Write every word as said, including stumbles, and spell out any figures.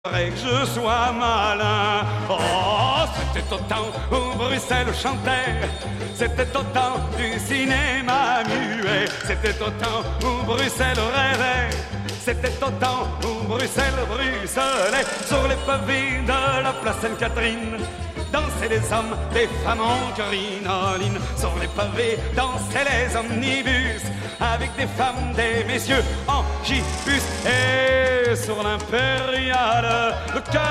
Que je sois malin. Oh, c'était au temps où Bruxelles chantait, c'était au temps du cinéma muet, c'était au temps où Bruxelles rêvait, c'était au temps où Bruxelles bruxelait. Sur les pavés de la place Sainte-Catherine dansaient les hommes, les femmes en crinoline. Sur les pavés dansaient les omnibus avec des femmes, des messieurs en gibus. Et sur l'impériale, le cœur